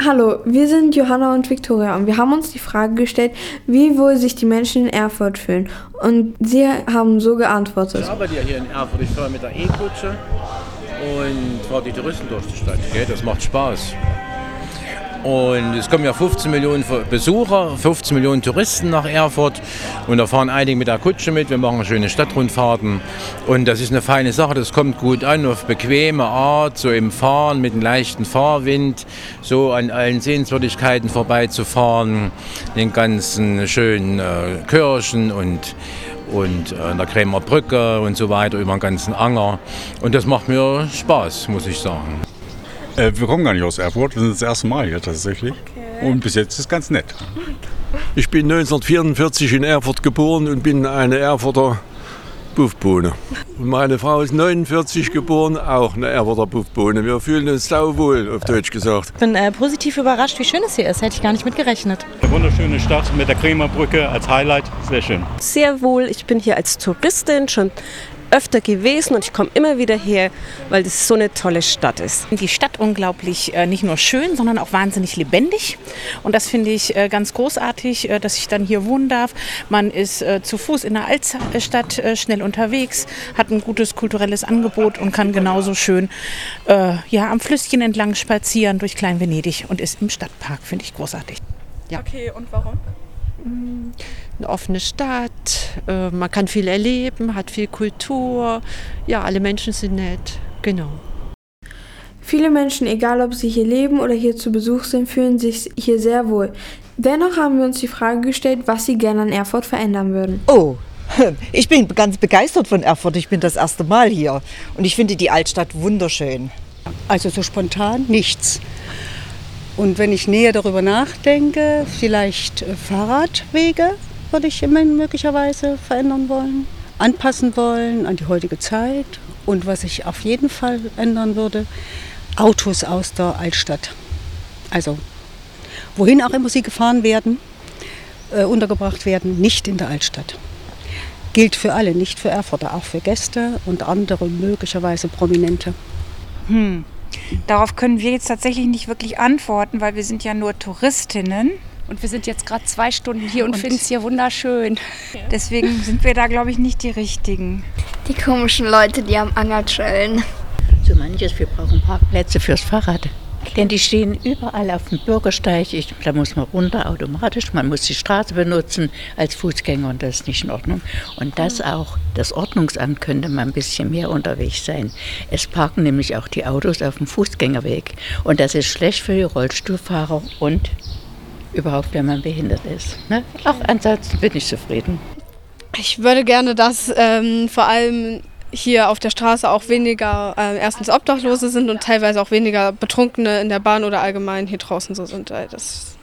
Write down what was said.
Hallo, wir sind Johanna und Viktoria und wir haben uns die Frage gestellt, wie wohl sich die Menschen in Erfurt fühlen. Und sie haben so geantwortet. Ich arbeite ja hier in Erfurt, ich fahre mit der E-Kutsche und fahre die Touristen durch die Stadt. Gell? Das macht Spaß. Und es kommen ja 15 Millionen Besucher, 15 Millionen Touristen nach Erfurt und da fahren einige mit der Kutsche mit. Wir machen schöne Stadtrundfahrten und das ist eine feine Sache, das kommt gut an, auf bequeme Art, so im Fahren mit einem leichten Fahrwind, so an allen Sehenswürdigkeiten vorbeizufahren, den ganzen schönen Kirchen und an der Krämer Brücke und so weiter über den ganzen Anger. Und das macht mir Spaß, muss ich sagen. Wir kommen gar nicht aus Erfurt, wir sind das erste Mal hier tatsächlich. Okay. Und bis jetzt ist es ganz nett. Ich bin 1944 in Erfurt geboren und bin eine Erfurter Buffbohne. Und meine Frau ist 49 geboren, auch eine Erfurter Buffbohne. Wir fühlen uns sauwohl, auf Deutsch gesagt. Ich bin positiv überrascht, wie schön es hier ist. Hätte ich gar nicht mit gerechnet. Eine wunderschöne Stadt mit der Krämer Brücke als Highlight, sehr schön. Sehr wohl, ich bin hier als Touristin schon öfter gewesen und ich komme immer wieder her, weil das so eine tolle Stadt ist. Die Stadt unglaublich nicht nur schön, sondern auch wahnsinnig lebendig und das finde ich ganz großartig, dass ich dann hier wohnen darf. Man ist zu Fuß in der Altstadt schnell unterwegs, hat ein gutes kulturelles Angebot und kann genauso schön am Flüsschen entlang spazieren durch Klein-Venedig und ist im Stadtpark, finde ich großartig. Ja. Okay, und warum? Eine offene Stadt, man kann viel erleben, hat viel Kultur, ja, alle Menschen sind nett, genau. Viele Menschen, egal ob sie hier leben oder hier zu Besuch sind, fühlen sich hier sehr wohl. Dennoch haben wir uns die Frage gestellt, was sie gerne an Erfurt verändern würden. Oh, ich bin ganz begeistert von Erfurt, ich bin das erste Mal hier und ich finde die Altstadt wunderschön. Also so spontan nichts. Und wenn ich näher darüber nachdenke, vielleicht Fahrradwege würde ich möglicherweise verändern wollen, anpassen wollen an die heutige Zeit. Und was ich auf jeden Fall ändern würde, Autos aus der Altstadt. Also wohin auch immer sie gefahren werden, untergebracht werden, nicht in der Altstadt. Gilt für alle, nicht für Erfurter, auch für Gäste und andere möglicherweise Prominente. Darauf können wir jetzt tatsächlich nicht wirklich antworten, weil wir sind ja nur Touristinnen. Und wir sind jetzt gerade 2 Stunden hier und finden es hier wunderschön. Deswegen sind wir da, glaube ich, nicht die Richtigen. Die komischen Leute, die am Anger chillen. So manches, wir brauchen Parkplätze fürs Fahrrad. Denn die stehen überall auf dem Bürgersteig. Da muss man runter automatisch. Man muss die Straße benutzen als Fußgänger und das ist nicht in Ordnung. Und das Ordnungsamt könnte mal ein bisschen mehr unterwegs sein. Es parken nämlich auch die Autos auf dem Fußgängerweg. Und das ist schlecht für die Rollstuhlfahrer und überhaupt, wenn man behindert ist. Ne? Auch ansonsten bin ich zufrieden. Ich würde gerne, dass vor allem hier auf der Straße auch weniger erstens Obdachlose sind und teilweise auch weniger Betrunkene in der Bahn oder allgemein hier draußen so sind. Das